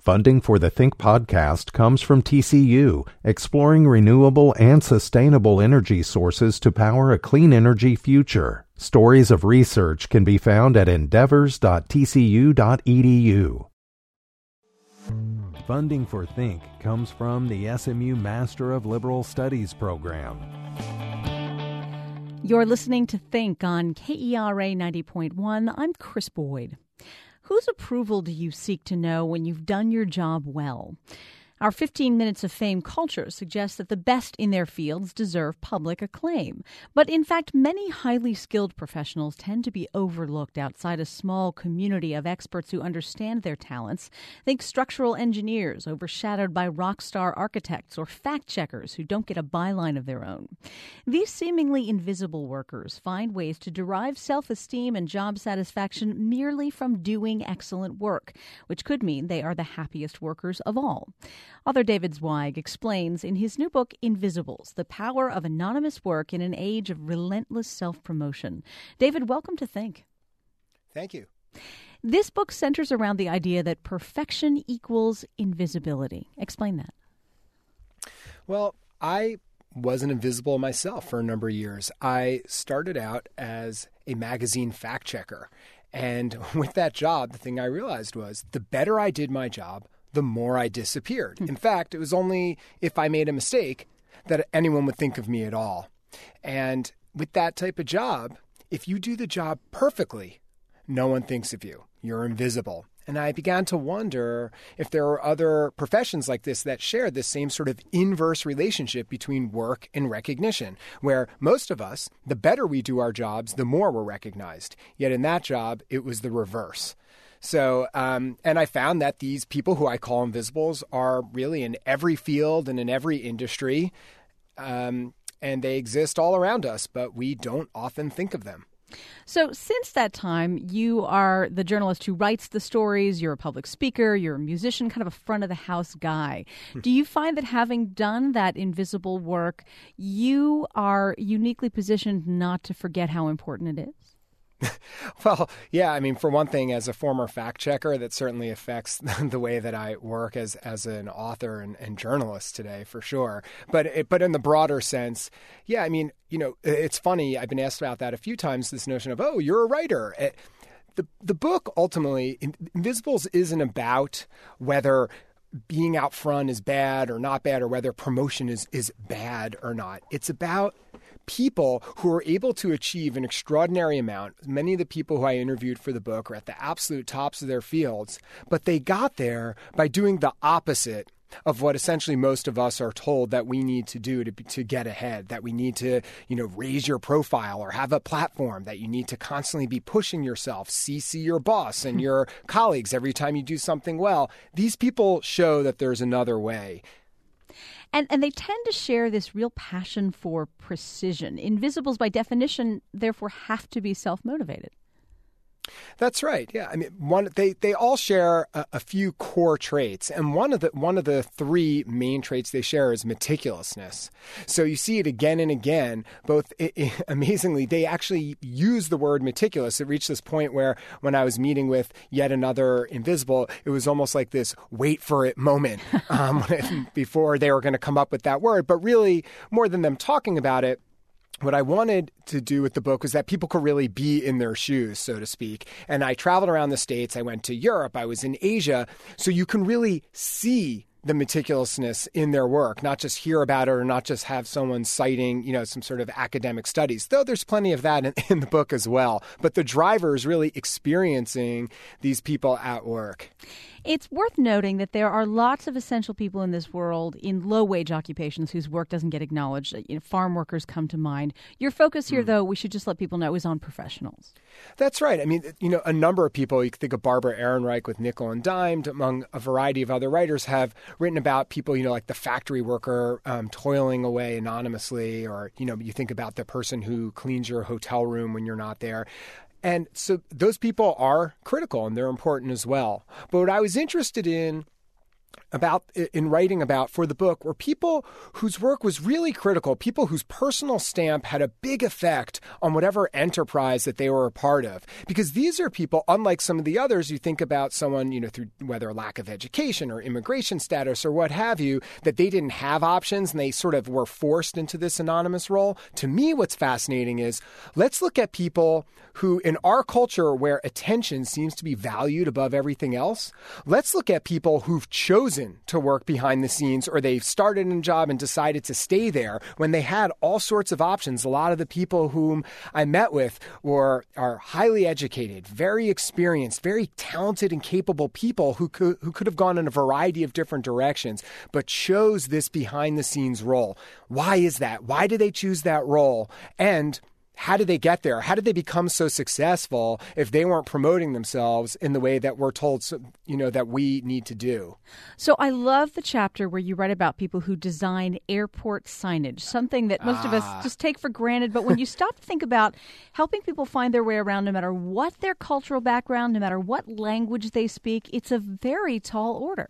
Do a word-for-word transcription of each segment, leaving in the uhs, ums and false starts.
Funding for the Think podcast comes from T C U, exploring renewable and sustainable energy sources to power a clean energy future. Stories of research can be found at endeavors dot t c u dot e d u. Funding for Think comes from the S M U Master of Liberal Studies program. You're listening to Think on K E R A ninety point one. I'm Chris Boyd. Whose approval do you seek to know when you've done your job well? Our fifteen minutes of fame culture suggests that the best in their fields deserve public acclaim. But in fact, many highly skilled professionals tend to be overlooked outside a small community of experts who understand their talents. Think structural engineers overshadowed by rock star architects or fact checkers who don't get a byline of their own. These seemingly invisible workers find ways to derive self-esteem and job satisfaction merely from doing excellent work, which could mean they are the happiest workers of all. Author David Zweig explains in his new book, Invisibles, the power of anonymous work in an age of relentless self-promotion. David, welcome to Think. Thank you. This book centers around the idea that perfection equals invisibility. Explain that. Well, I wasn't invisible myself for a number of years. I started out as a magazine fact checker. And with that job, the thing I realized was the better I did my job, the more I disappeared. In fact, it was only if I made a mistake that anyone would think of me at all. And with that type of job, if you do the job perfectly, no one thinks of you. You're invisible. And I began to wonder if there are other professions like this that share this same sort of inverse relationship between work and recognition, where most of us, the better we do our jobs, the more we're recognized. Yet in that job, it was the reverse. So, um, and I found that these people who I call invisibles are really in every field and in every industry, um, and they exist all around us, but we don't often think of them. So since that time, you are the journalist who writes the stories, you're a public speaker, you're a musician, kind of a front-of-the-house guy. Do you find that having done that invisible work, you are uniquely positioned not to forget how important it is? Well, yeah, I mean, for one thing, as a former fact checker, that certainly affects the way that I work as as an author and, and journalist today, for sure. But it, but in the broader sense, yeah, I mean, you know, it's funny. I've been asked about that a few times, this notion of, oh, you're a writer. It, the the book, ultimately, Invisibles isn't about whether being out front is bad or not bad, or whether promotion is, is bad or not. It's about people who are able to achieve an extraordinary amount. Many of the people who I interviewed for the book are at the absolute tops of their fields, but they got there by doing the opposite of what essentially most of us are told that we need to do to to get ahead, that we need to, you know, raise your profile or have a platform, that you need to constantly be pushing yourself, C C your boss and your colleagues every time you do something well. These people show that there's another way. And and they tend to share this real passion for precision. Invisibles, by definition, therefore have to be self-motivated. That's right. Yeah, I mean, one they they all share a, a few core traits, and one of the one of the three main traits they share is meticulousness. So you see it again and again. Both it, it, amazingly, they actually use the word meticulous. It reached this point where when I was meeting with yet another invisible, it was almost like this wait for it moment um, before they were going to come up with that word. But really, more than them talking about it, what I wanted to do with the book was that people could really be in their shoes, so to speak. And I traveled around the States. I went to Europe. I was in Asia. So you can really see the meticulousness in their work, not just hear about it or not just have someone citing, you know, some sort of academic studies, though there's plenty of that in, in the book as well. But the driver is really experiencing these people at work. It's worth noting that there are lots of essential people in this world in low-wage occupations whose work doesn't get acknowledged. You know, farm workers come to mind. Your focus here, mm. though, we should just let people know, is on professionals. That's right. I mean, you know, a number of people, you can think of Barbara Ehrenreich with Nickel and Dimed, among a variety of other writers, have written about people, you know, like the factory worker um, toiling away anonymously, or, you know, you think about the person who cleans your hotel room when you're not there. And so those people are critical and they're important as well. But what I was interested in about in writing about for the book were people whose work was really critical, people whose personal stamp had a big effect on whatever enterprise that they were a part of. Because these are people, unlike some of the others, you think about someone, you know, through whether lack of education or immigration status or what have you, that they didn't have options and they sort of were forced into this anonymous role. To me, what's fascinating is let's look at people who in our culture where attention seems to be valued above everything else, let's look at people who've chosen to work behind the scenes or they've started a job and decided to stay there when they had all sorts of options. A lot of the people whom I met with were are highly educated, very experienced, very talented and capable people who could, who could have gone in a variety of different directions, but chose this behind the scenes role. Why is that? Why did they choose that role? And how did they get there? How did they become so successful if they weren't promoting themselves in the way that we're told, you know, that we need to do? So I love the chapter where you write about people who design airport signage, something that most ah. of us just take for granted. But when you stop to think about helping people find their way around, no matter what their cultural background, no matter what language they speak, it's a very tall order.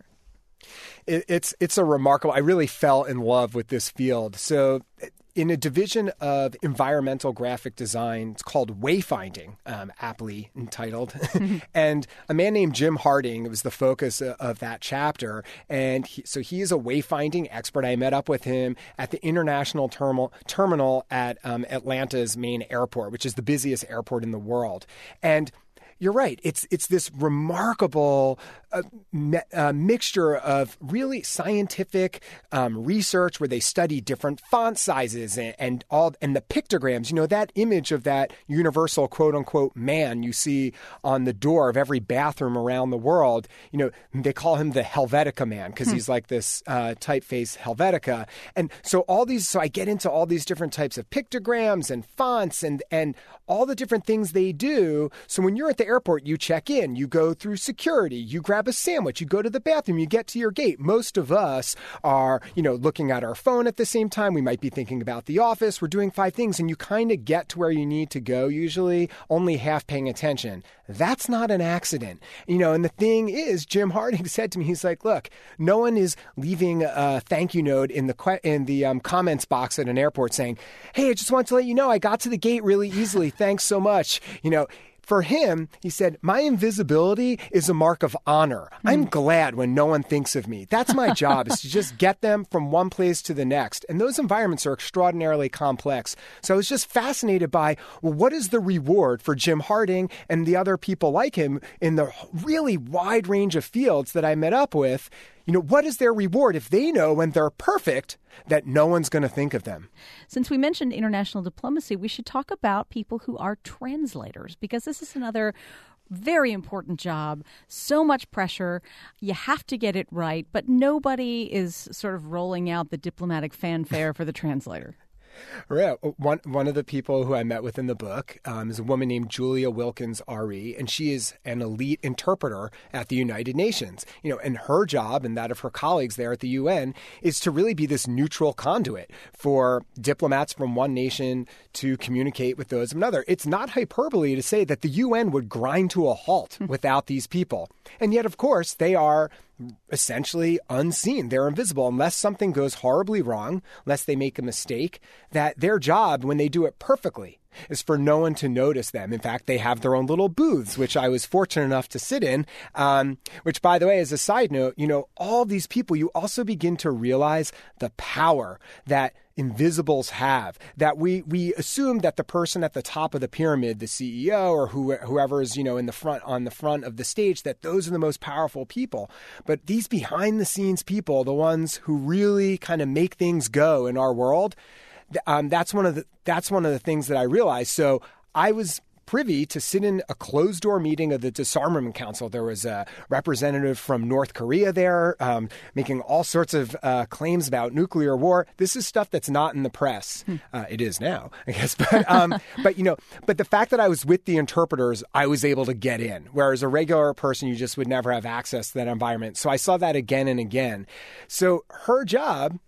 It, it's it's a remarkable. I really fell in love with this field. So in a division of environmental graphic design, it's called Wayfinding, um, aptly entitled. And a man named Jim Harding was the focus of that chapter. And he, so he is a wayfinding expert. I met up with him at the International Terminal, terminal at um, Atlanta's main airport, which is the busiest airport in the world. And you're right. It's it's this remarkable uh, me, uh, mixture of really scientific um, research where they study different font sizes and, and all and the pictograms. You know, that image of that universal quote unquote man you see on the door of every bathroom around the world. You know, they call him the Helvetica man because hmm. he's like this uh, typeface Helvetica. And so all these. So I get into all these different types of pictograms and fonts and and all the different things they do. So when you're at the airport, you check in, you go through security, you grab a sandwich, you go to the bathroom, you get to your gate. Most of us are, you know, looking at our phone at the same time. We might be thinking about the office. We're doing five things and you kind of get to where you need to go, usually only half paying attention. That's not an accident. You know, and the thing is, Jim Harding said to me, he's like, look, no one is leaving a thank you note in the que- in the um, comments box at an airport saying, hey, I just want to let you know I got to the gate really easily. Thanks so much. You know, for him, he said, my invisibility is a mark of honor. Mm. I'm glad when no one thinks of me. That's my job, is to just get them from one place to the next. And those environments are extraordinarily complex. So I was just fascinated by, well, what is the reward for Jim Harding and the other people like him in the really wide range of fields that I met up with? You know, what is their reward if they know when they're perfect that no one's going to think of them? Since we mentioned international diplomacy, we should talk about people who are translators, because this is another very important job. So much pressure. You have to get it right, but nobody is sort of rolling out the diplomatic fanfare for the translator. Right. One one of the people who I met with in the book um, is a woman named Julia Wilkins R E, and she is an elite interpreter at the United Nations. You know, and her job and that of her colleagues there at the U N is to really be this neutral conduit for diplomats from one nation to communicate with those of another. It's not hyperbole to say that the U N would grind to a halt without these people. And yet, of course, they are essentially unseen. They're invisible unless something goes horribly wrong, unless they make a mistake, that their job, when they do it perfectly, is for no one to notice them. In fact, they have their own little booths, which I was fortunate enough to sit in, um, which, by the way, as a side note, you know, all these people, you also begin to realize the power that invisibles have, that we we assume that the person at the top of the pyramid, the C E O or who, whoever is, you know, in the front on the front of the stage, that those are the most powerful people. But these behind the scenes people, the ones who really kind of make things go in our world, um, that's one of the that's one of the things that I realized. So I was privy to sit in a closed-door meeting of the Disarmament Council. There was a representative from North Korea there um, making all sorts of uh, claims about nuclear war. This is stuff that's not in the press. Hmm. Uh, it is now, I guess. But, um, but, you know, but the fact that I was with the interpreters, I was able to get in, whereas a regular person, you just would never have access to that environment. So I saw that again and again. So her job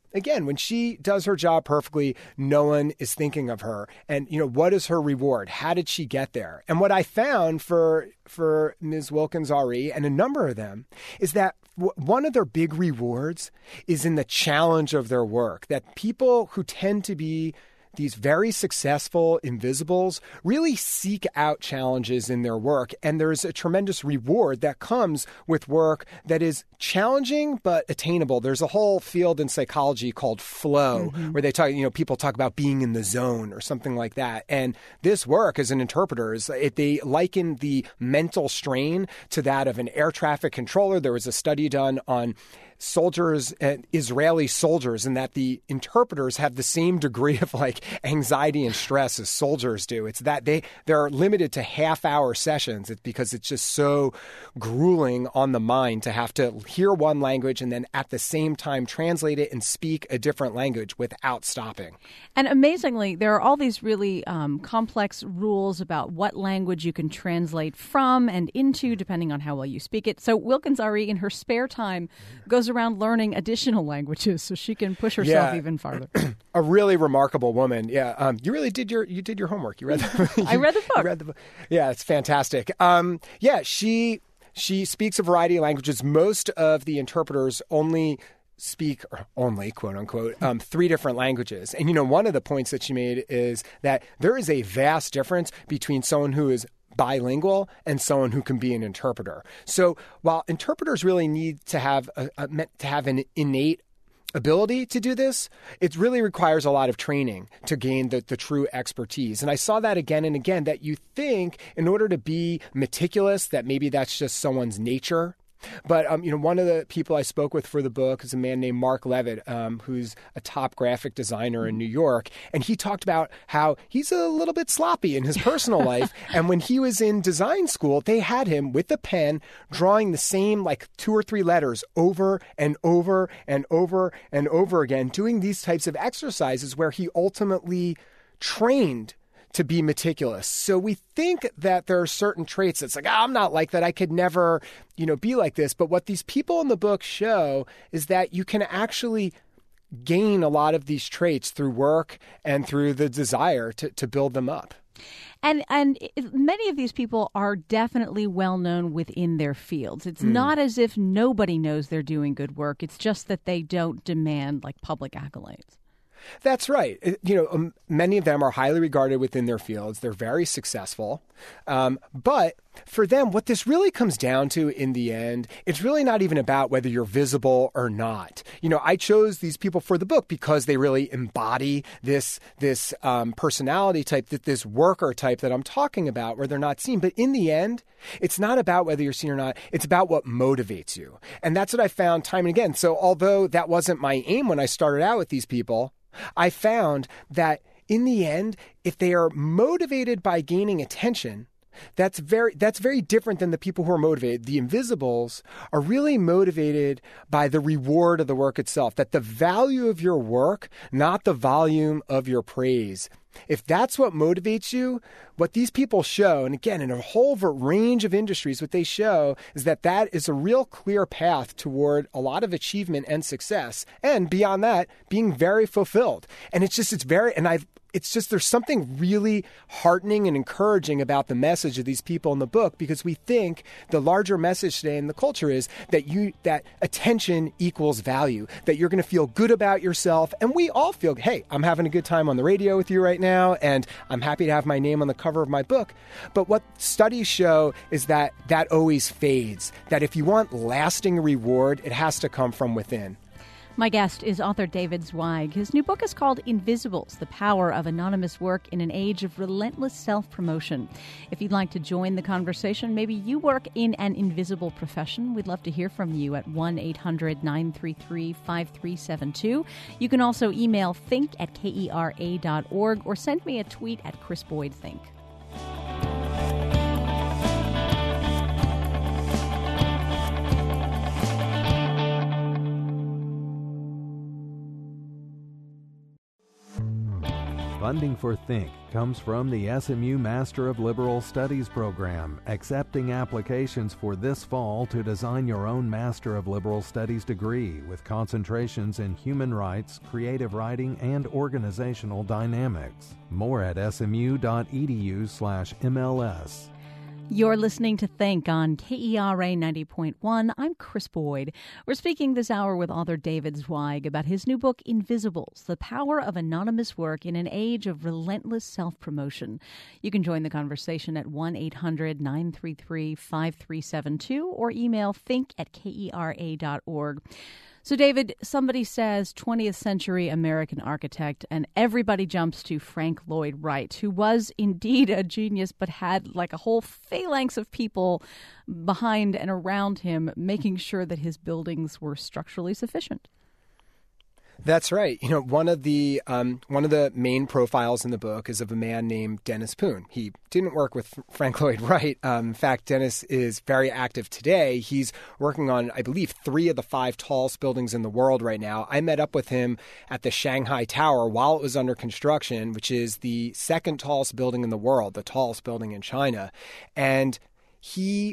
again, when she does her job perfectly, no one is thinking of her. And, you know, what is her reward? How did she get there? And what I found for for Miz Wilkins-Ari and a number of them is that w- one of their big rewards is in the challenge of their work, that people who tend to be these very successful invisibles really seek out challenges in their work. And there's a tremendous reward that comes with work that is challenging but attainable. There's a whole field in psychology called flow, mm-hmm. where they talk, you know, people talk about being in the zone or something like that. And this work as an interpreter is, it, they liken the mental strain to that of an air traffic controller. There was a study done on soldiers, uh, Israeli soldiers, and that the interpreters have the same degree of like anxiety and stress as soldiers do. It's that they, they're limited to half hour sessions. It's because it's just so grueling on the mind to have to hear one language and then at the same time translate it and speak a different language without stopping. And amazingly, there are all these really um, complex rules about what language you can translate from and into, depending on how well you speak it. So Wilkins-Ari, in her spare time, goes around learning additional languages so she can push herself yeah. even farther. A really remarkable woman. Yeah, um, you really did your you did your homework. You read the you, I read the book. You read the book. Yeah, it's fantastic. Um, yeah, she she speaks a variety of languages. Most of the interpreters only speak, or only, quote unquote, um, three different languages. And, you know, one of the points that she made is that there is a vast difference between someone who is bilingual and someone who can be an interpreter. So while interpreters really need to have a, a, to have an innate ability to do this, it really requires a lot of training to gain the, the true expertise. And I saw that again and again, that you think in order to be meticulous, that maybe that's just someone's nature. But, um, you know, one of the people I spoke with for the book is a man named Mark Levitt, um, who's a top graphic designer in New York. And he talked about how he's a little bit sloppy in his personal life. And when he was in design school, they had him with a pen drawing the same like two or three letters over and over and over and over again, doing these types of exercises where he ultimately trained to be meticulous. So we think that there are certain traits that's like, oh, I'm not like that. I could never, you know, be like this. But what these people in the book show is that you can actually gain a lot of these traits through work and through the desire to, to build them up. And and many of these people are definitely well known within their fields. It's mm. not as if nobody knows they're doing good work. It's just that they don't demand like public accolades. That's right. You know, um, many of them are highly regarded within their fields. They're very successful. Um, but for them, what this really comes down to in the end, it's really not even about whether you're visible or not. You know, I chose these people for the book because they really embody this, this um, personality type, that this worker type that I'm talking about, where they're not seen. But in the end, it's not about whether you're seen or not. It's about what motivates you. And that's what I found time and again. So although that wasn't my aim when I started out with these people, I found that in the end, if they are motivated by gaining attention, that's very that's very different than the people who are motivated. The invisibles are really motivated by the reward of the work itself, that the value of your work, not the volume of your praise. If that's what motivates you, what these people show, and again, in a whole range of industries, what they show is that that is a real clear path toward a lot of achievement and success. And beyond that, being very fulfilled. And it's just, it's very, and I, it's just, there's something really heartening and encouraging about the message of these people in the book, because we think the larger message today in the culture is that you, that attention equals value, that you're going to feel good about yourself. And we all feel, hey, I'm having a good time on the radio with you right now, and I'm happy to have my name on the cover of my book. But what studies show is that that always fades, that if you want lasting reward, it has to come from within. My guest is author David Zweig. His new book is called Invisibles, The Power of Anonymous Work in an Age of Relentless Self-Promotion. If you'd like to join the conversation, maybe you work in an invisible profession, we'd love to hear from you at one eight hundred nine three three five three seven two. You can also email think at kera dot org or send me a tweet at Chris Boyd Think. Funding for Think comes from the S M U Master of Liberal Studies program, accepting applications for this fall to design your own Master of Liberal Studies degree with concentrations in human rights, creative writing, and organizational dynamics. More at smu.edu slash MLS. You're listening to Think on K E R A ninety point one. I'm Chris Boyd. We're speaking this hour with author David Zweig about his new book, Invisibles, The Power of Anonymous Work in an Age of Relentless Self-Promotion. You can join the conversation at one eight hundred nine three three five three seven two or email think at kera dot org. So, David, somebody says twentieth century American architect, and everybody jumps to Frank Lloyd Wright, who was indeed a genius, but had like a whole phalanx of people behind and around him making sure that his buildings were structurally sufficient. That's right. You know, one of the um, one of the main profiles in the book is of a man named Dennis Poon. He didn't work with Frank Lloyd Wright. Um, in fact, Dennis is very active today. He's working on, I believe, three of the five tallest buildings in the world right now. I met up with him at the Shanghai Tower while it was under construction, which is the second tallest building in the world, the tallest building in China. And he,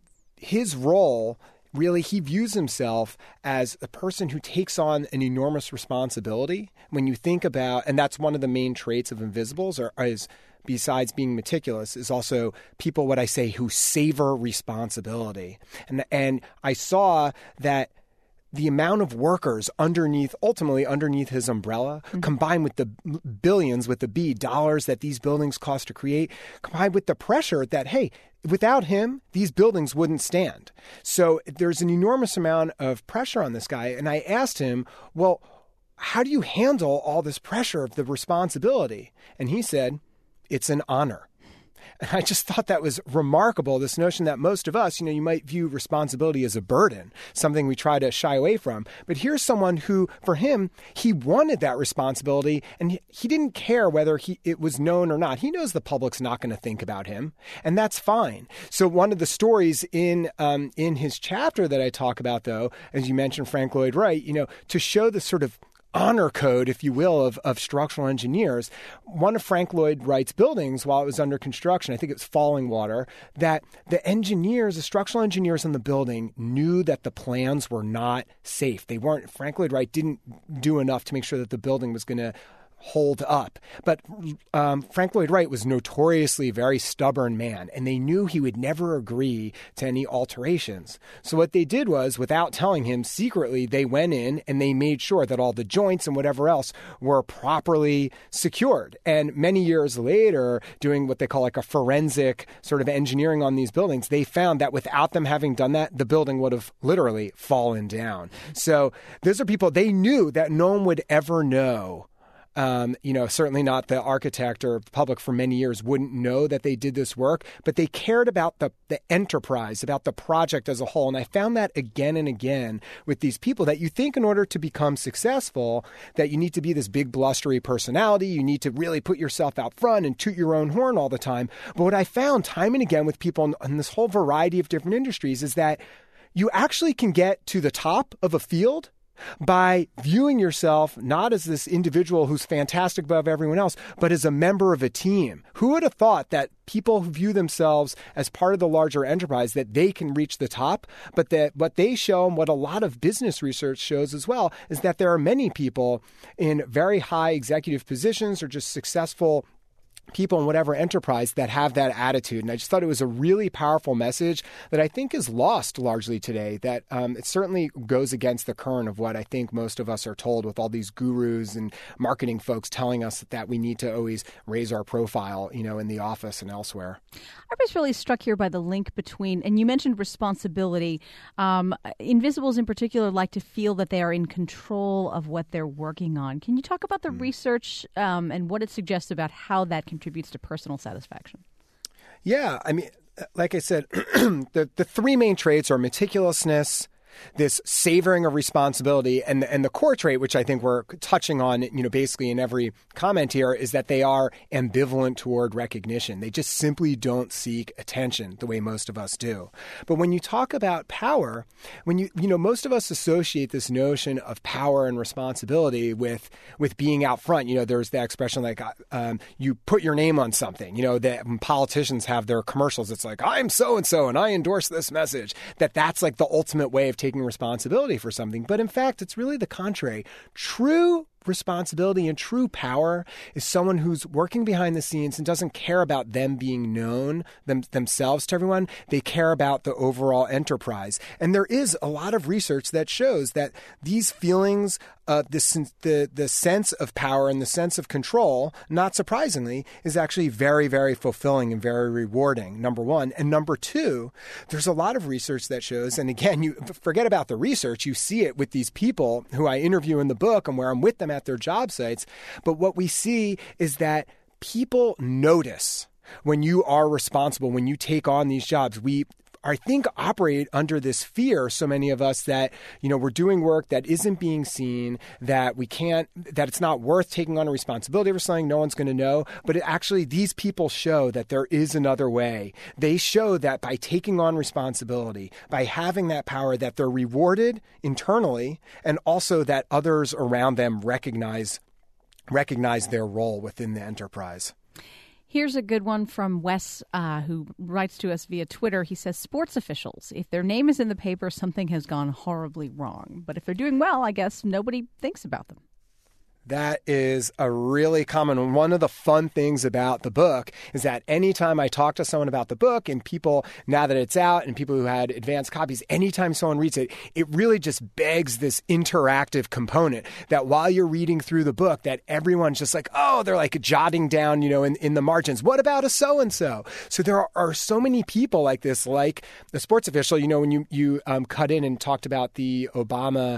his role... Really, he views himself as a person who takes on an enormous responsibility. When you think about, and that's one of the main traits of Invisibles, or is besides being meticulous, is also people, what I say, who savor responsibility. And and I saw that the amount of workers underneath, ultimately underneath his umbrella, mm-hmm. combined with the billions, with the B, dollars that these buildings cost to create, combined with the pressure that, hey, without him, these buildings wouldn't stand. So there's an enormous amount of pressure on this guy. And I asked him, well, how do you handle all this pressure of the responsibility? And he said, it's an honor. And I just thought that was remarkable, this notion that most of us, you know, you might view responsibility as a burden, something we try to shy away from. But here's someone who, for him, he wanted that responsibility, and he, he didn't care whether he, it was known or not. He knows the public's not going to think about him, and that's fine. So one of the stories in um, in his chapter that I talk about, though, as you mentioned, Frank Lloyd Wright, you know, to show the sort of honor code, if you will, of, of structural engineers. One of Frank Lloyd Wright's buildings, while it was under construction, I think it was Fallingwater, that the engineers, the structural engineers in the building knew that the plans were not safe. They weren't, Frank Lloyd Wright didn't do enough to make sure that the building was going to hold up. But um, Frank Lloyd Wright was notoriously a very stubborn man, and they knew he would never agree to any alterations. So what they did was, without telling him, secretly, they went in and they made sure that all the joints and whatever else were properly secured. And many years later, doing what they call like a forensic sort of engineering on these buildings, they found that without them having done that, the building would have literally fallen down. So those are people, they knew that no one would ever know. Um, you know, certainly not the architect or the public for many years wouldn't know that they did this work, but they cared about the, the enterprise, about the project as a whole. And I found that again and again with these people, that you think in order to become successful, that you need to be this big blustery personality. You need to really put yourself out front and toot your own horn all the time. But what I found time and again with people in, in this whole variety of different industries is that you actually can get to the top of a field by viewing yourself not as this individual who's fantastic above everyone else, but as a member of a team. Who would have thought that people who view themselves as part of the larger enterprise, that they can reach the top, but that what they show and what a lot of business research shows as well is that there are many people in very high executive positions or just successful people in whatever enterprise that have that attitude. And I just thought it was a really powerful message that I think is lost largely today, that um, it certainly goes against the current of what I think most of us are told with all these gurus and marketing folks telling us that we need to always raise our profile, you know, in the office and elsewhere. I was really struck here by the link between, and you mentioned responsibility. Um, Invisibles in particular like to feel that they are in control of what they're working on. Can you talk about the mm. research um, and what it suggests about how that contributes to personal satisfaction? Yeah, I mean, like I said, the, the three main traits are meticulousness, this savoring of responsibility, and and the core trait, which I think we're touching on, you know, basically in every comment here, is that they are ambivalent toward recognition. They just simply don't seek attention the way most of us do. But when you talk about power, when you you know, most of us associate this notion of power and responsibility with with being out front. You know, there's that expression like um, you put your name on something. You know, that politicians have their commercials. It's like, I'm so and so, and I endorse this message. That that's like the ultimate way of taking responsibility for something. But in fact, it's really the contrary. True responsibility and true power is someone who's working behind the scenes and doesn't care about them being known them, themselves to everyone. They care about the overall enterprise. And there is a lot of research that shows that these feelings, uh, the, the, the sense of power and the sense of control, not surprisingly, is actually very, very fulfilling and very rewarding, number one. And number two, there's a lot of research that shows, and again, you forget about the research, you see it with these people who I interview in the book and where I'm with them at their job sites. But what we see is that people notice when you are responsible, when you take on these jobs. We, I think, operate under this fear, so many of us, that, you know, we're doing work that isn't being seen, that we can't, that it's not worth taking on a responsibility for something, no one's going to know. But it actually, these people show that there is another way. They show that by taking on responsibility, by having that power, that they're rewarded internally, and also that others around them recognize recognize their role within the enterprise. Here's a good one from Wes, uh, who writes to us via Twitter. He says, sports officials, if their name is in the paper, something has gone horribly wrong. But if they're doing well, I guess nobody thinks about them. That is a really common one. One of the fun things about the book is that anytime I talk to someone about the book, and people, now that it's out, and people who had advanced copies, anytime someone reads it, it really just begs this interactive component that while you're reading through the book, that everyone's just like, oh, they're like jotting down, you know, in, in the margins, what about a so-and-so? So there are, are so many people like this, like the sports official. You know, when you, you um, cut in and talked about the Obama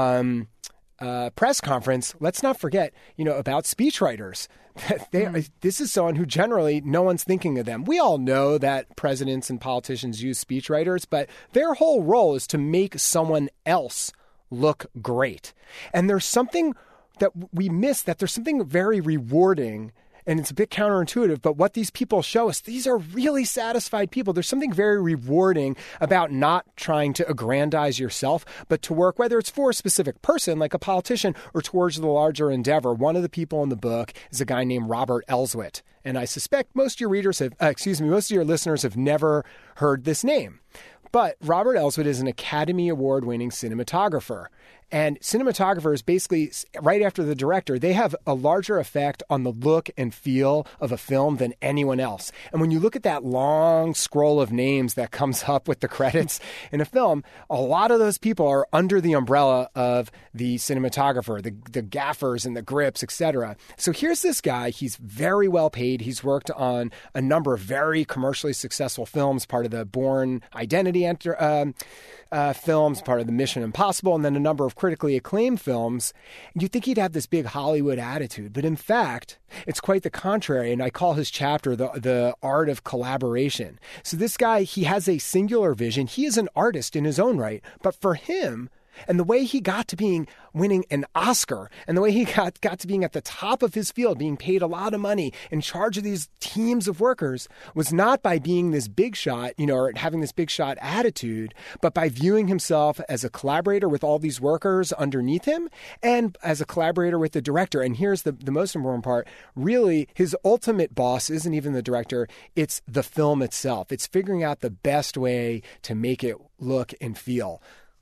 um Uh, press conference, let's not forget, you know, about speechwriters. They, mm. This is someone who generally no one's thinking of them. We all know that presidents and politicians use speechwriters, but their whole role is to make someone else look great. And there's something that we miss, that there's something very rewarding, and it's a bit counterintuitive, but what these people show us, these are really satisfied people. There's something very rewarding about not trying to aggrandize yourself, but to work, whether it's for a specific person, like a politician, or towards the larger endeavor. One of the people in the book is a guy named Robert Elswit. And I suspect most of your readers have, uh, excuse me, most of your listeners have never heard this name. But Robert Elswit is an Academy Award-winning cinematographer. And cinematographers, basically, right after the director, they have a larger effect on the look and feel of a film than anyone else. And when you look at that long scroll of names that comes up with the credits in a film, a lot of those people are under the umbrella of the cinematographer, the, the gaffers and the grips, et cetera. So here's this guy. He's very well paid. He's worked on a number of very commercially successful films, part of the Bourne Identity enter, um, uh, films, part of the Mission Impossible, and then a number of critically acclaimed films. You'd think he'd have this big Hollywood attitude, but in fact, it's quite the contrary. And I call his chapter the, the art of collaboration. So this guy, he has a singular vision. He is an artist in his own right, but for him, and the way he got to being winning an Oscar, and the way he got, got to being at the top of his field, being paid a lot of money, in charge of these teams of workers, was not by being this big shot, you know, or having this big shot attitude, but by viewing himself as a collaborator with all these workers underneath him, and as a collaborator with the director. And here's the, the most important part. Really, his ultimate boss isn't even the director. It's the film itself. It's figuring out the best way to make it look and feel.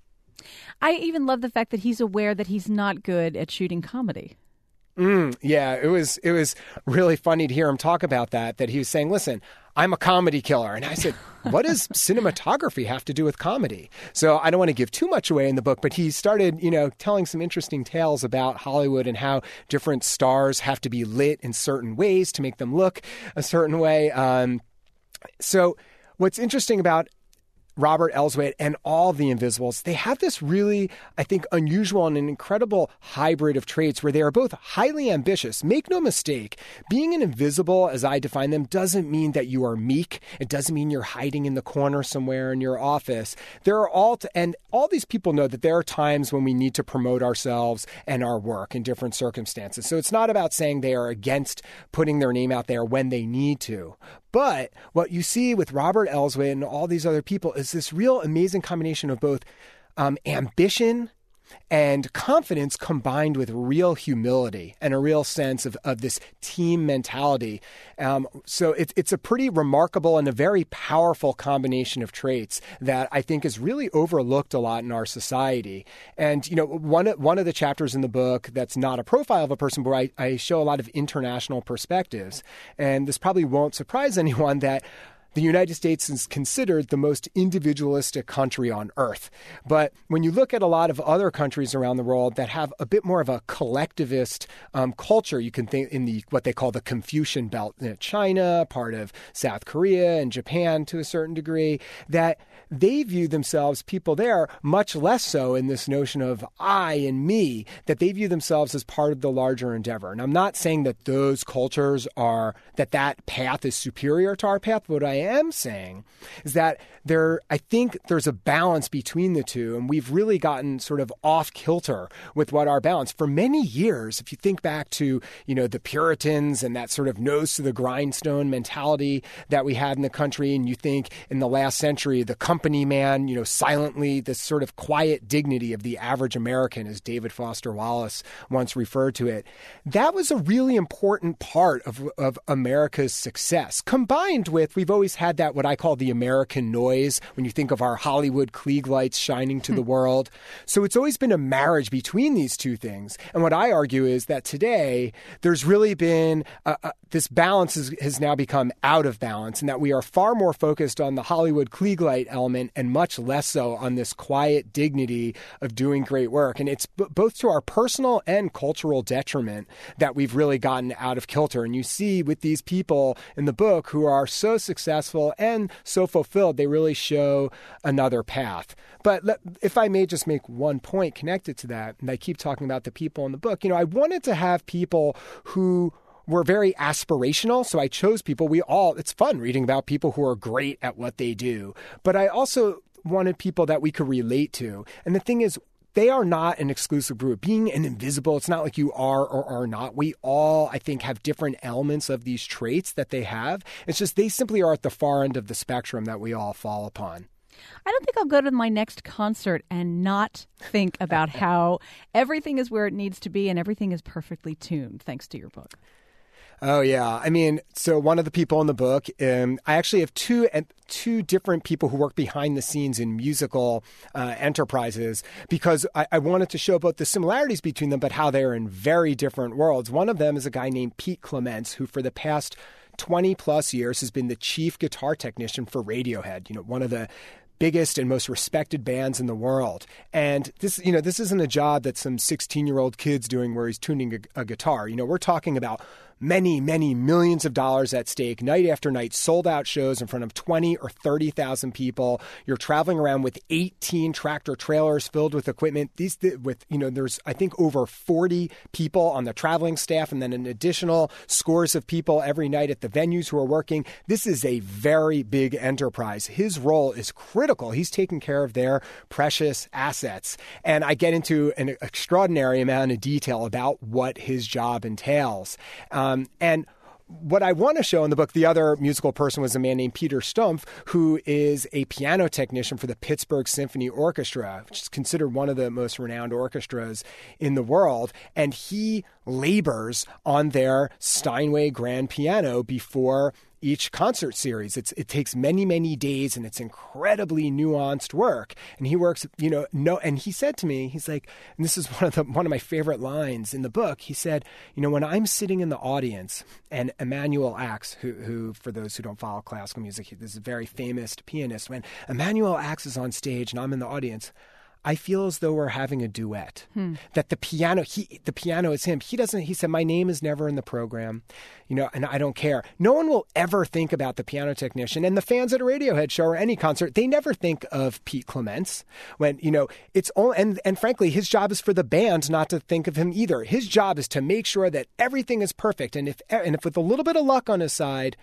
I even love the fact that he's aware that he's not good at shooting comedy. Mm, yeah, it was it was really funny to hear him talk about that, that he was saying, listen, I'm a comedy killer. And I said, what does cinematography have to do with comedy? So I don't want to give too much away in the book, but he started, you know, telling some interesting tales about Hollywood and how different stars have to be lit in certain ways to make them look a certain way. Um, so what's interesting about Robert Elswit and all the Invisibles, they have this really, I think, unusual and an incredible hybrid of traits where they are both highly ambitious. Make no mistake, being an invisible, as I define them, doesn't mean that you are meek. It doesn't mean you're hiding in the corner somewhere in your office. There are all, to, and all these people know that there are times when we need to promote ourselves and our work in different circumstances. So it's not about saying they are against putting their name out there when they need to. But what you see with Robert Elswit and all these other people is this real amazing combination of both um, ambition and confidence combined with real humility and a real sense of, of this team mentality. Um, so it, it's a pretty remarkable and a very powerful combination of traits that I think is really overlooked a lot in our society. And, you know, one, one of the chapters in the book that's not a profile of a person, but I, I show a lot of international perspectives. And this probably won't surprise anyone that the United States is considered the most individualistic country on earth. But when you look at a lot of other countries around the world that have a bit more of a collectivist um, culture, you can think in the what they call the Confucian Belt, you know, China, part of South Korea and Japan to a certain degree, that they view themselves, people there, much less so in this notion of I and me, that they view themselves as part of the larger endeavor. And I'm not saying that those cultures are, that that path is superior to our path, but what I am saying is that there, I think there's a balance between the two, and we've really gotten sort of off kilter with what our balance. For many years, if you think back to, you know, the Puritans and that sort of nose to the grindstone mentality that we had in the country, and you think in the last century, the company man, you know, silently, this sort of quiet dignity of the average American, as David Foster Wallace once referred to it, that was a really important part of, of America's success, combined with, we've always had that, what I call the American noise, when you think of our Hollywood Klieg lights shining to the world. So it's always been a marriage between these two things. And what I argue is that today there's really been uh, uh, this balance is, has now become out of balance, and that we are far more focused on the Hollywood Klieg light element and much less so on this quiet dignity of doing great work. And it's b- both to our personal and cultural detriment that we've really gotten out of kilter. And you see with these people in the book who are so successful and so fulfilled, they really show another path. But let, if I may just make one point connected to that, and I keep talking about the people in the book, you know, I wanted to have people who were very aspirational. So I chose people we all, it's fun reading about people who are great at what they do. But I also wanted people that we could relate to. And the thing is, they are not an exclusive group. Being an invisible, it's not like you are or are not. We all, I think, have different elements of these traits that they have. It's just they simply are at the far end of the spectrum that we all fall upon. I don't think I'll go to my next concert and not think about how everything is where it needs to be and everything is perfectly tuned, thanks to your book. Oh, yeah. I mean, so one of the people in the book, um, I actually have two uh, two different people who work behind the scenes in musical uh, enterprises, because I, I wanted to show both the similarities between them, but how they're in very different worlds. One of them is a guy named Pete Clements, who for the past twenty plus years has been the chief guitar technician for Radiohead, you know, one of the biggest and most respected bands in the world. And this, you know, this isn't a job that some sixteen-year-old kid's doing where he's tuning a, a guitar. You know, we're talking about many, many millions of dollars at stake, night after night, sold out shows in front of twenty or thirty thousand people. You're traveling around with eighteen tractor trailers filled with equipment. These, with, you know, there's, I think, over forty people on the traveling staff, and then an additional scores of people every night at the venues who are working. This is a very big enterprise. His role is critical. He's taking care of their precious assets. And I get into an extraordinary amount of detail about what his job entails. Um, Um, and what I want to show in the book, the other musical person was a man named Peter Stumpf, who is a piano technician for the Pittsburgh Symphony Orchestra, which is considered one of the most renowned orchestras in the world. And he labors on their Steinway grand piano before each concert series. It's, it takes many, many days, and it's incredibly nuanced work. And he works, you know, no, and he said to me, he's like, and this is one of the, one of my favorite lines in the book. He said, you know, when I'm sitting in the audience and Emanuel Ax, who, who, for those who don't follow classical music, this is a very famous pianist. When Emanuel Ax is on stage and I'm in the audience, I feel as though we're having a duet. Hmm. That the piano, he, the piano is him. He doesn't, he said, my name is never in the program, you know, and I don't care. No one will ever think about the piano technician. And the fans at a Radiohead show or any concert, they never think of Pete Clements when, you know, it's only, and, and frankly, his job is for the band not to think of him either. His job is to make sure that everything is perfect. And if, and if with a little bit of luck on his side,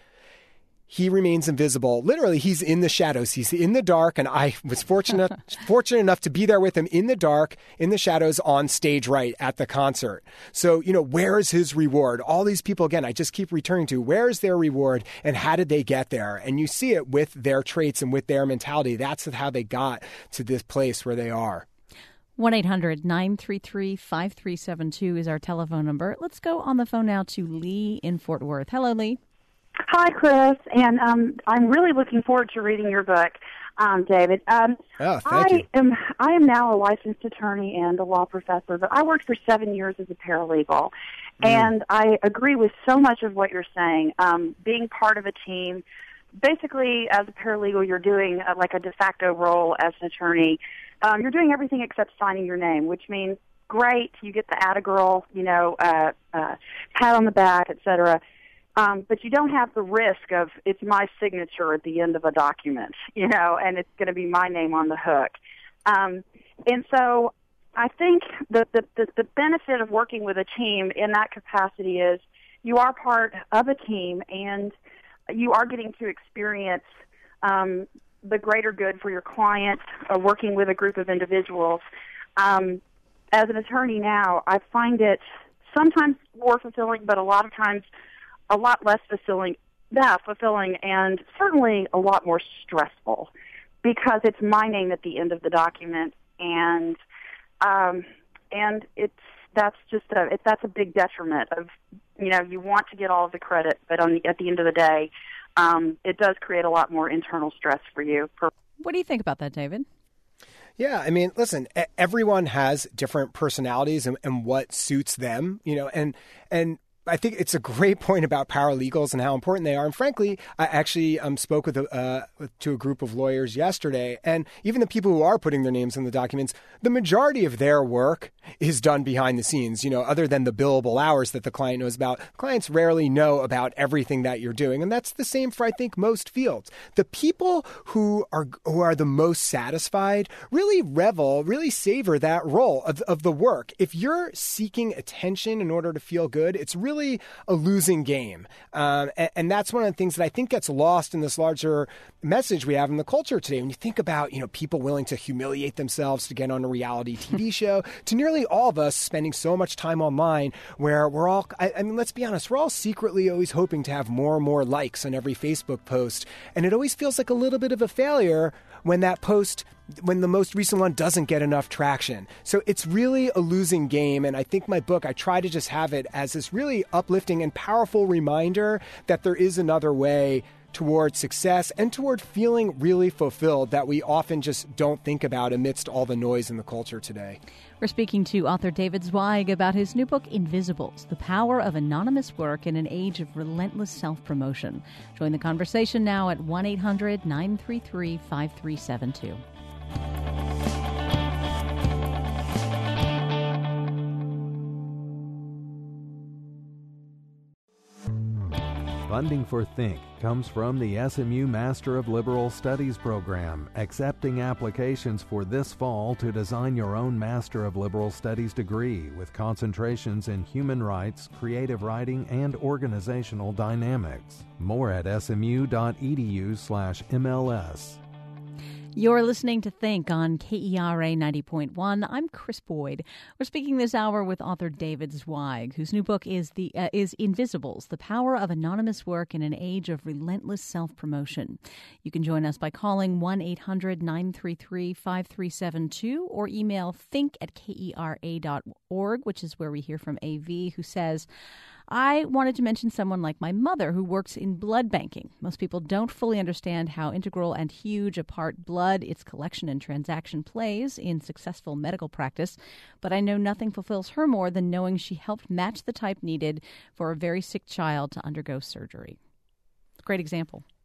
he remains invisible. Literally, he's in the shadows. He's in the dark, and I was fortunate fortunate enough to be there with him in the dark, in the shadows, on stage right at the concert. So, you know, where is his reward? All these people, again, I just keep returning to, where is their reward, and how did they get there? And you see it with their traits and with their mentality. That's how they got to this place where they are. one eight hundred nine three three five three seven two is our telephone number. Let's go on the phone now to Lee in Fort Worth. Hello, Lee. Hi, Chris, and um, I'm really looking forward to reading your book, um, David. Um, oh, thank I you. am I am now a licensed attorney and a law professor, but I worked for seven years as a paralegal, mm. and I agree with so much of what you're saying. Um, being part of a team, basically, as a paralegal, you're doing uh, like a de facto role as an attorney. Um, you're doing everything except signing your name, which means great, you get the atta girl, you know, uh, uh, pat on the back, et cetera. Um, but you don't have the risk of it's my signature at the end of a document, you know, and it's going to be my name on the hook. Um, and so I think the, the, the, the benefit of working with a team in that capacity is you are part of a team and you are getting to experience um, the greater good for your client, uh, working with a group of individuals. Um, as an attorney now, I find it sometimes more fulfilling, but a lot of times a lot less fulfilling, yeah, fulfilling, and certainly a lot more stressful because it's my name at the end of the document, and um, and it's that's just a it, that's a big detriment of, you know, you want to get all of the credit, but on the, at the end of the day, um, it does create a lot more internal stress for you. What do you think about that, David? Yeah, I mean, listen, everyone has different personalities and, and what suits them, you know, and and. I think it's a great point about paralegals and how important they are. And frankly, I actually um, spoke with a, uh, to a group of lawyers yesterday, and even the people who are putting their names in the documents, the majority of their work is done behind the scenes. You know, other than the billable hours that the client knows about, clients rarely know about everything that you're doing, and that's the same for, I think, most fields. The people who are who are the most satisfied really revel, really savor that role of of the work. If you're seeking attention in order to feel good, it's really really a losing game. Um, and, and that's one of the things that I think gets lost in this larger message we have in the culture today. When you think about, you know, people willing to humiliate themselves to get on a reality T V show, to nearly all of us spending so much time online where we're all, I, I mean, let's be honest, we're all secretly always hoping to have more and more likes on every Facebook post. And it always feels like a little bit of a failure when that post, when the most recent one doesn't get enough traction. So it's really a losing game. And I think my book, I try to just have it as this really uplifting and powerful reminder that there is another way toward success and toward feeling really fulfilled that we often just don't think about amidst all the noise in the culture today. We're speaking to author David Zweig about his new book, Invisibles, The Power of Anonymous Work in an Age of Relentless Self-Promotion. Join the conversation now at one eight hundred nine three three five three seven two. Funding for Think comes from the S M U Master of Liberal Studies program, accepting applications for this fall to design your own Master of Liberal Studies degree with concentrations in human rights, creative writing, and organizational dynamics. More at smu.edu slash MLS. You're listening to Think on K E R A ninety point one. I'm Chris Boyd. We're speaking this hour with author David Zweig, whose new book is the uh, is Invisibles, The Power of Anonymous Work in an Age of Relentless Self-Promotion. You can join us by calling one eight hundred nine three three five three seven two or email think at kera dot org, which is where we hear from A V, who says, I wanted to mention someone like my mother who works in blood banking. Most people don't fully understand how integral and huge a part blood, its collection and transaction plays in successful medical practice, but I know nothing fulfills her more than knowing she helped match the type needed for a very sick child to undergo surgery. Great example.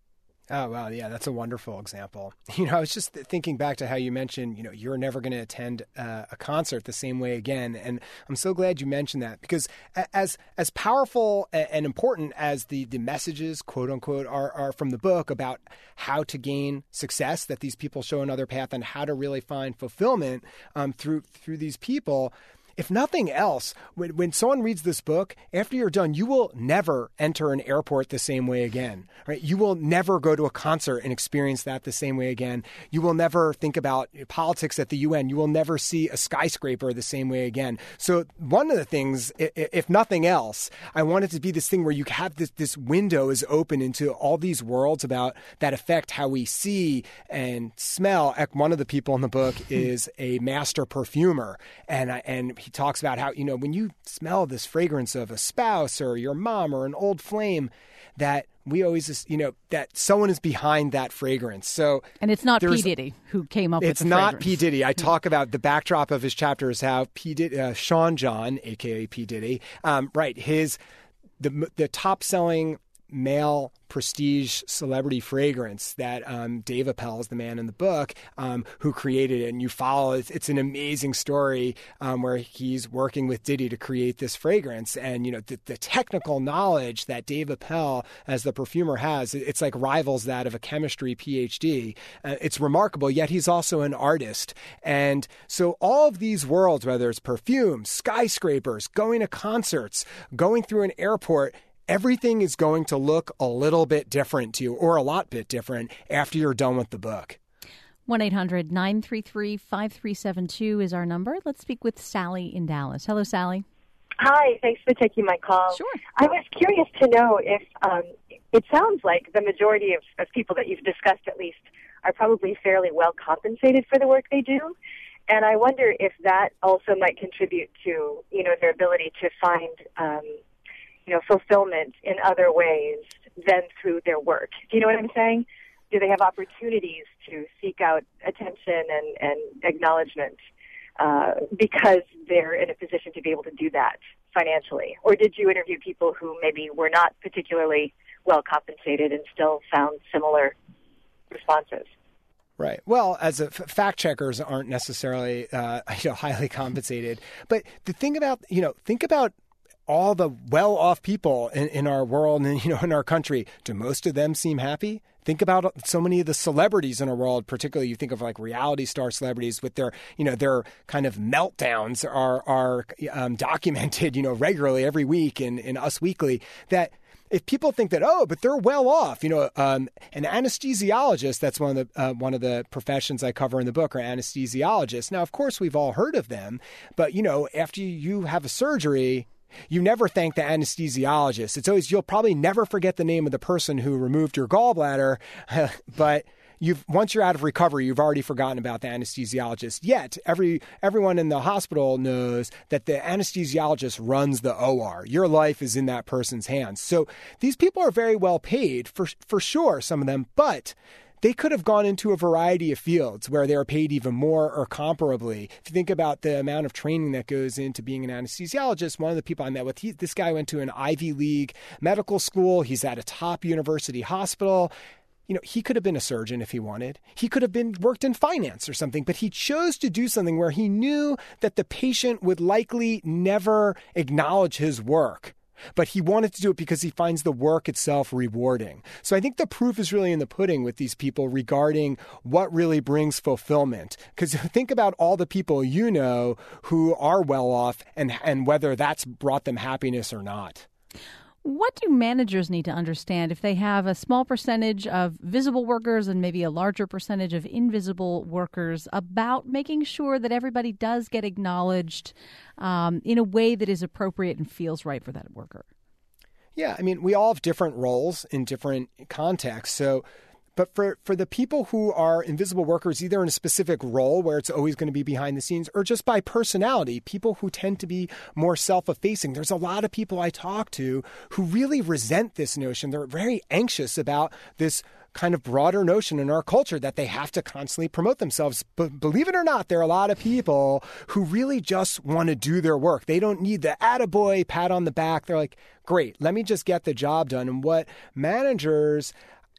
Oh, wow. Yeah, that's a wonderful example. You know, I was just thinking back to how you mentioned, you know, you're never going to attend uh, a concert the same way again. And I'm so glad you mentioned that, because as as powerful and important as the, the messages, quote unquote, are, are from the book about how to gain success that these people show another path and how to really find fulfillment um, through through these people, if nothing else, when, when someone reads this book, after you're done, you will never enter an airport the same way again, right? You will never go to a concert and experience that the same way again. You will never think about politics at the U N. You will never see a skyscraper the same way again. So one of the things, if nothing else, I want it to be this thing where you have this, this window is open into all these worlds about that affect how we see and smell. One of the people in the book is a master perfumer, and and he talks about how, you know, when you smell this fragrance of a spouse or your mom or an old flame, that we always just, you know, that someone is behind that fragrance. So, and it's not P. Diddy who came up with it's the not fragrance. P. Diddy. I talk about the backdrop of his chapter is how P. Diddy, uh, Sean John, a k a. P. Diddy, um, right, his the the top selling male prestige celebrity fragrance that um, Dave Appel is the man in the book um, who created it. And you follow, it's, it's an amazing story um, where he's working with Diddy to create this fragrance. And, you know, the, the technical knowledge that Dave Appel as the perfumer has, it's like rivals that of a chemistry P H D. Uh, it's remarkable, yet he's also an artist. And so all of these worlds, whether it's perfume, skyscrapers, going to concerts, going through an airport, everything is going to look a little bit different to you, or a lot bit different, after you're done with the book. one eight hundred nine three three five three seven two is our number. Let's speak with Sally in Dallas. Hello, Sally. Hi, thanks for taking my call. Sure. I was curious to know if um, it sounds like the majority of, of people that you've discussed, at least, are probably fairly well compensated for the work they do. And I wonder if that also might contribute to, you know, their ability to find um, you know, fulfillment in other ways than through their work. Do you know what I'm saying? Do they have opportunities to seek out attention and, and acknowledgement uh, because they're in a position to be able to do that financially? Or did you interview people who maybe were not particularly well compensated and still found similar responses? Right. Well, as a f- fact checkers aren't necessarily uh, you know, highly compensated, but the thing about, you know, think about all the well-off people in, in our world and, you know, in our country. Do most of them seem happy? Think about so many of the celebrities in our world, particularly you think of like reality star celebrities with their, you know, their kind of meltdowns are are um, documented, you know, regularly every week in, in Us Weekly, that if people think that, oh, but they're well off, you know, um, an anesthesiologist, that's one of the uh, one of the professions I cover in the book, are anesthesiologists. Now, of course, we've all heard of them, but, you know, after you have a surgery, you never thank the anesthesiologist. It's always, you'll probably never forget the name of the person who removed your gallbladder, but you've once you're out of recovery, you've already forgotten about the anesthesiologist. Yet every everyone in the hospital knows that the anesthesiologist runs the O R. Your life is in that person's hands. So these people are very well paid for for sure, some of them, but they could have gone into a variety of fields where they are paid even more or comparably. If you think about the amount of training that goes into being an anesthesiologist, one of the people I met with, he, this guy went to an Ivy League medical school. He's at a top university hospital. You know, he could have been a surgeon if he wanted. He could have been worked in finance or something, but he chose to do something where he knew that the patient would likely never acknowledge his work. But he wanted to do it because he finds the work itself rewarding. So I think the proof is really in the pudding with these people regarding what really brings fulfillment. Because think about all the people you know who are well off and, and whether that's brought them happiness or not. What do managers need to understand if they have a small percentage of visible workers and maybe a larger percentage of invisible workers about making sure that everybody does get acknowledged um, in a way that is appropriate and feels right for that worker? Yeah, I mean, we all have different roles in different contexts. So, but for, for the people who are invisible workers, either in a specific role where it's always going to be behind the scenes or just by personality, people who tend to be more self-effacing. There's a lot of people I talk to who really resent this notion. They're very anxious about this kind of broader notion in our culture that they have to constantly promote themselves. But believe it or not, there are a lot of people who really just want to do their work. They don't need the attaboy pat on the back. They're like, great, let me just get the job done. And what managers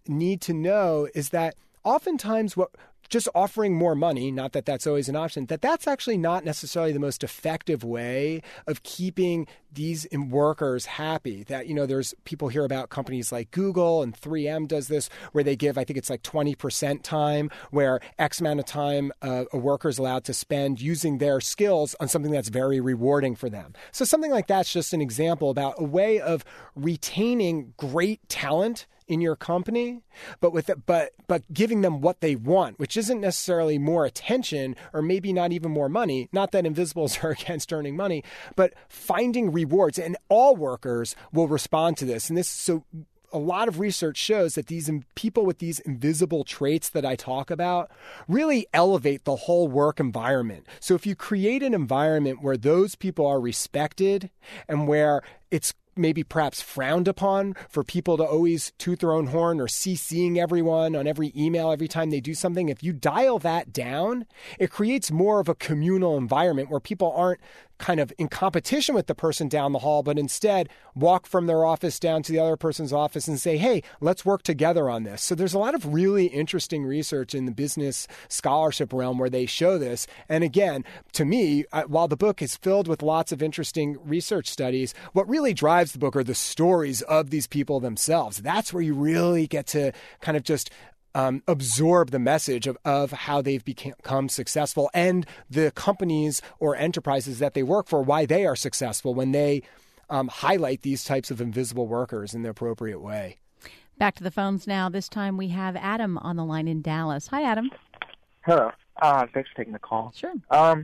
need to know is that oftentimes what just offering more money, not that that's always an option, that that's actually not necessarily the most effective way of keeping these workers happy. That, you know, there's people hear about companies like Google and three M does this, where they give, I think it's like twenty percent time, where X amount of time uh, a worker is allowed to spend using their skills on something that's very rewarding for them. So something like that's just an example about a way of retaining great talent in your company, but with it, but but giving them what they want, which isn't necessarily more attention or maybe not even more money. Not that Invisibles are against earning money, but finding rewards, and all workers will respond to this. And this, so a lot of research shows that these people with these invisible traits that I talk about really elevate the whole work environment. So if you create an environment where those people are respected and where it's maybe perhaps frowned upon for people to always toot their own horn or CCing everyone on every email every time they do something, if you dial that down, it creates more of a communal environment where people aren't kind of in competition with the person down the hall, but instead walk from their office down to the other person's office and say, hey, let's work together on this. So there's a lot of really interesting research in the business scholarship realm where they show this. And again, to me, while the book is filled with lots of interesting research studies, what really drives the book are the stories of these people themselves. That's where you really get to kind of just Um, absorb the message of, of how they've become successful and the companies or enterprises that they work for, why they are successful when they um, highlight these types of invisible workers in the appropriate way. Back to the phones now. This time we have Adam on the line in Dallas. Hi, Adam. Hello. Uh, thanks for taking the call. Sure. Um,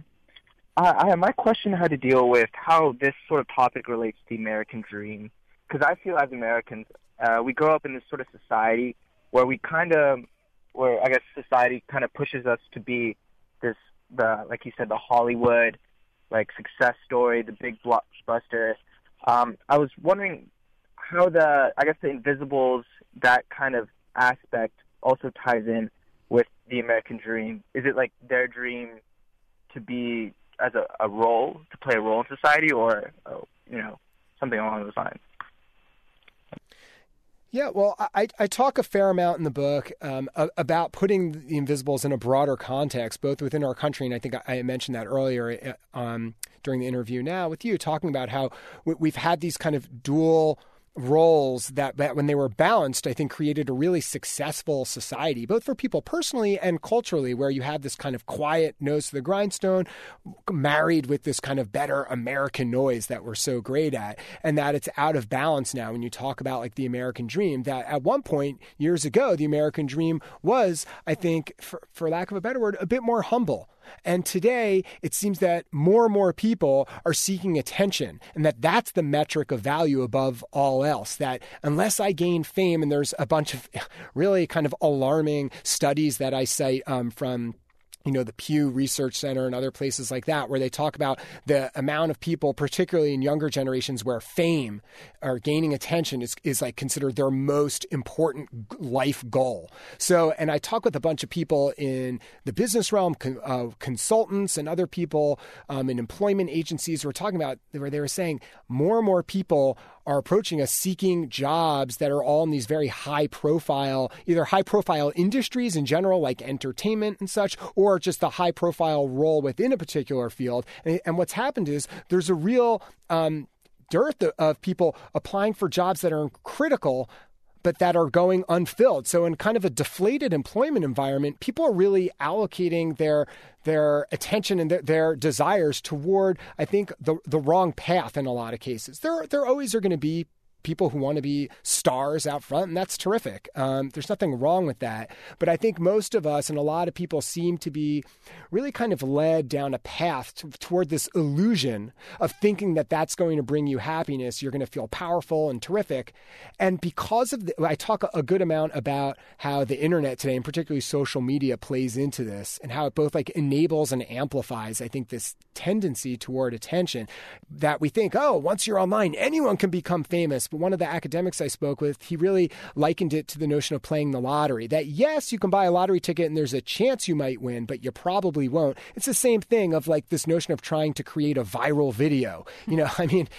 I, I, my question had to deal with how this sort of topic relates to the American dream. Because I feel as Americans, uh, we grow up in this sort of society where we kind of, where I guess society kind of pushes us to be this, the like you said, the Hollywood, like success story, the big blockbuster. Um, I was wondering how the, I guess the Invisibles, that kind of aspect also ties in with the American dream. Is it like their dream to be as a, a role, to play a role in society, or, uh, you know, something along those lines? Yeah, well, I, I talk a fair amount in the book um, about putting the Invisibles in a broader context, both within our country, and I think I mentioned that earlier um, during the interview now with you, talking about how we've had these kind of dual roles that, that when they were balanced, I think created a really successful society, both for people personally and culturally, where you have this kind of quiet nose to the grindstone married with this kind of better American noise that we're so great at, and that it's out of balance now when you talk about like the American dream, that at one point years ago, the American dream was, I think, for, for lack of a better word, a bit more humble. And today, it seems that more and more people are seeking attention, and that that's the metric of value above all else, that unless I gain fame, and there's a bunch of really kind of alarming studies that I cite um, from you know, the Pew Research Center and other places like that, where they talk about the amount of people, particularly in younger generations, where fame or gaining attention is, is like considered their most important life goal. So, and I talk with a bunch of people in the business realm, uh, consultants and other people um, in employment agencies who are talking about, where they were saying more and more people are approaching us seeking jobs that are all in these very high profile, either high profile industries in general, like entertainment and such, or just a high profile role within a particular field. And, and what's happened is there's a real um, dearth of, of people applying for jobs that are critical, but that are going unfilled. So in kind of a deflated employment environment, people are really allocating their their attention and their, their desires toward, I think, the the wrong path in a lot of cases. There, there always are going to be people who want to be stars out front, and that's terrific. Um, there's nothing wrong with that. But I think most of us and a lot of people seem to be really kind of led down a path to, toward this illusion of thinking that that's going to bring you happiness. You're going to feel powerful and terrific. And because of the, I talk a good amount about how the internet today, and particularly social media, plays into this, and how it both like enables and amplifies, I think, this tendency toward attention that we think, oh, once you're online, anyone can become famous. But one of the academics I spoke with, he really likened it to the notion of playing the lottery, that yes, you can buy a lottery ticket and there's a chance you might win, but you probably won't. It's the same thing of like this notion of trying to create a viral video. You know, I mean,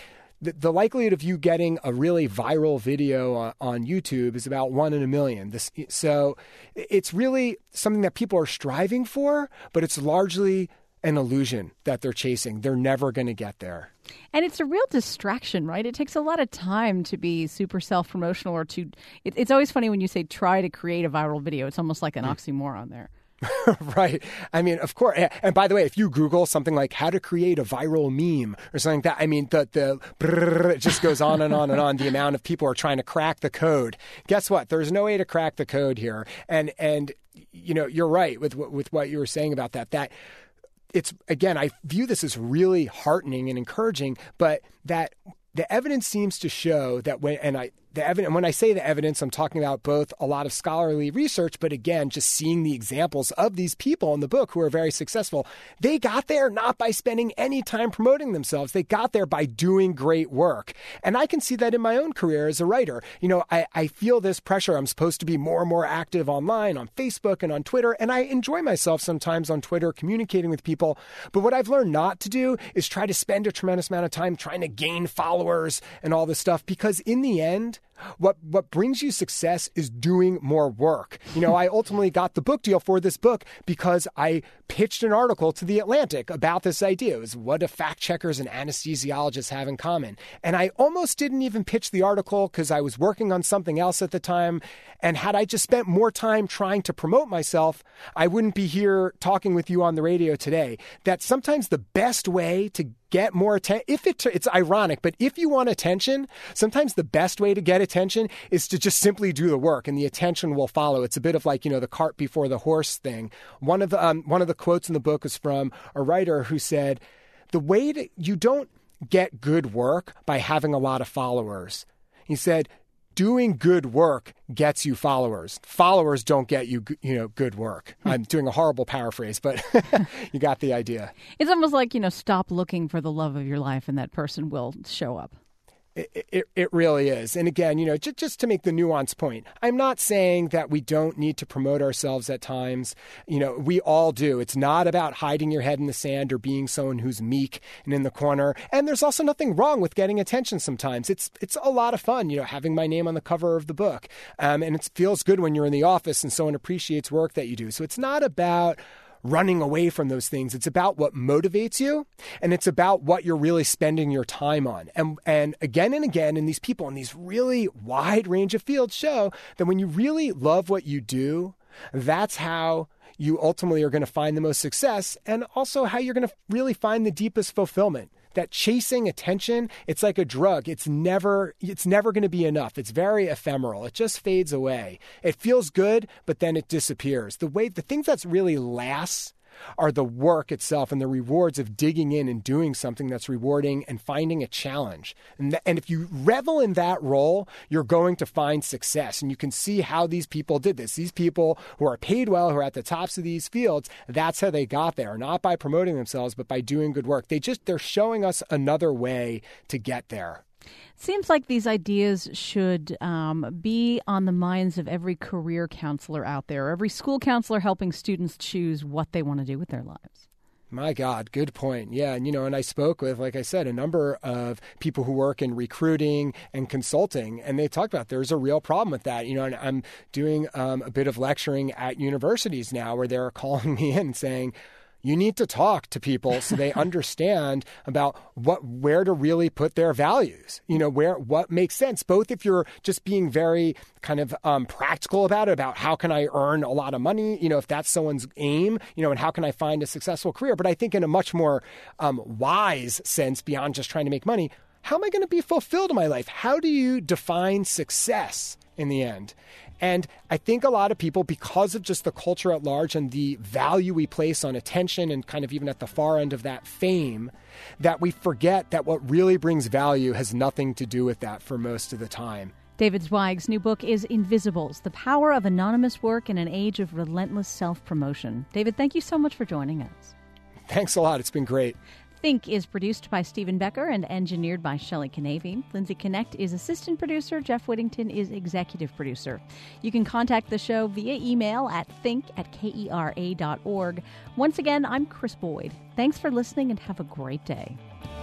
the, the likelihood of you getting a really viral video on, on YouTube is about one in a million. This, so it's really something that people are striving for, but it's largely an illusion that they're chasing. They're never going to get there. And it's a real distraction, right? It takes a lot of time to be super self-promotional or to, it, it's always funny when you say try to create a viral video. It's almost like an oxymoron there. Right. I mean, of course. And by the way, if you Google something like how to create a viral meme or something like that, I mean, the, the brrr, it just goes on and on and on. The amount of people are trying to crack the code. Guess what? There's no way to crack the code here. And, and you know, you're right with, with what you were saying about that, that it's, again, I view this as really heartening and encouraging, but that the evidence seems to show that when, and I, the evidence, when I say the evidence, I'm talking about both a lot of scholarly research, but again, just seeing the examples of these people in the book who are very successful. They got there not by spending any time promoting themselves. They got there by doing great work. And I can see that in my own career as a writer. You know, I, I feel this pressure. I'm supposed to be more and more active online, on Facebook and on Twitter. And I enjoy myself sometimes on Twitter communicating with people. But what I've learned not to do is try to spend a tremendous amount of time trying to gain followers and all this stuff, because in the end, What what brings you success is doing more work. You know, I ultimately got the book deal for this book because I pitched an article to The Atlantic about this idea. It was what do fact checkers and anesthesiologists have in common? And I almost didn't even pitch the article because I was working on something else at the time. And had I just spent more time trying to promote myself, I wouldn't be here talking with you on the radio today. That sometimes the best way to get more attention, if it, it's ironic, but if you want attention, sometimes the best way to get attention is to just simply do the work and the attention will follow. It's a bit of like, you know, the cart before the horse thing. One of the, um, one of the quotes in the book is from a writer who said, the way that you don't get good work by having a lot of followers. He said, doing good work gets you followers. Followers don't get you, you know, good work. I'm doing a horrible paraphrase, but you got the idea. It's almost like, you know, stop looking for the love of your life and that person will show up. It, it, it really is. And again, you know, just, just to make the nuance point, I'm not saying that we don't need to promote ourselves at times. You know, we all do. It's not about hiding your head in the sand or being someone who's meek and in the corner. And there's also nothing wrong with getting attention sometimes. It's it's a lot of fun, you know, having my name on the cover of the book. Um, and it feels good when you're in the office and someone appreciates work that you do. So it's not about running away from those things. It's about what motivates you, and it's about what you're really spending your time on. And and again and again, and these people in these really wide range of fields show that when you really love what you do, that's how you ultimately are going to find the most success, and also how you're going to really find the deepest fulfillment. That chasing attention, it's like a drug. It's never, it's never going to be enough. It's very ephemeral. It just fades away. It feels good, but then it disappears. The way, the things that's really lasts are the work itself and the rewards of digging in and doing something that's rewarding and finding a challenge. And, th- and if you revel in that role, you're going to find success. And you can see how these people did this. These people who are paid well, who are at the tops of these fields, that's how they got there. Not by promoting themselves, but by doing good work. They just, they're showing us another way to get there. Seems like these ideas should um, be on the minds of every career counselor out there, every school counselor helping students choose what they want to do with their lives. My God, good point. Yeah. And, you know, and I spoke with, like I said, a number of people who work in recruiting and consulting, and they talked about there's a real problem with that. You know, and I'm doing um, a bit of lecturing at universities now where they're calling me in and saying, you need to talk to people so they understand about what, where to really put their values, you know, where, what makes sense, both if you're just being very kind of um, practical about it, about how can I earn a lot of money, you know, if that's someone's aim, you know, and how can I find a successful career? But I think in a much more um, wise sense, beyond just trying to make money, how am I going to be fulfilled in my life? How do you define success in the end? And I think a lot of people, because of just the culture at large and the value we place on attention and kind of even at the far end of that fame, that we forget that what really brings value has nothing to do with that for most of the time. David Zweig's new book is Invisibles, The Power of Anonymous Work in an Age of Relentless Self-Promotion. David, thank you so much for joining us. Thanks a lot. It's been great. Think is produced by Stephen Becker and engineered by Shelley Canavy. Lindsay Connect is assistant producer. Jeff Whittington is executive producer. You can contact the show via email at think at kera dot org. Once again, I'm Chris Boyd. Thanks for listening and have a great day.